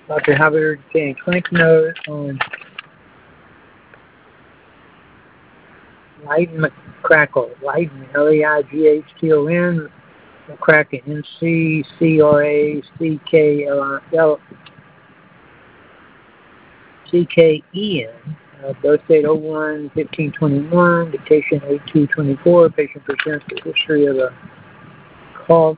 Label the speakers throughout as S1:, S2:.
S1: Dr. Habider gave a clinic note on Leiden McCrackle. Leiden, L-E-I-G-H-T-O-N, McCracken, M-C-C-R-A-C-K-L-C-K-E-N. Birth date 01/15/21, dictation 82/24. Patient presents with history of a cough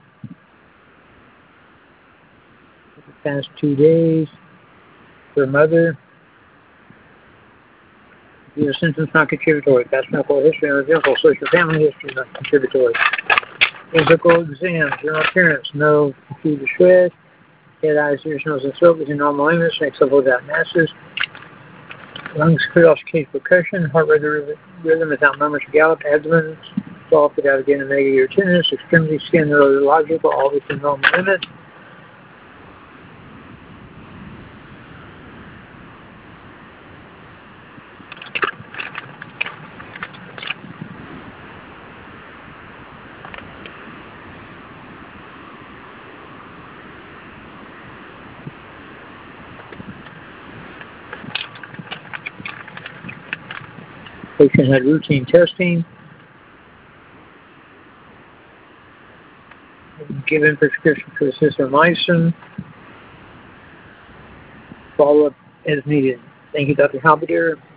S1: for the past 2 days. Her mother. These are symptoms not contributory. Past medical history unidentical. Social family history not contributory. Physical exam. General appearance. No acute distress. Head, eyes, ears, nose, and throat within normal limits. Makes up without masses. Lungs clear off case percussion. Heart rhythm without murmurs or gallop. Abdomen soft without again a negative or tenderness. Extremity skin neurological. All within normal limits. Patient had routine testing. Given prescription for azithromycin. Follow up as needed. Thank you, Dr. Halberdier.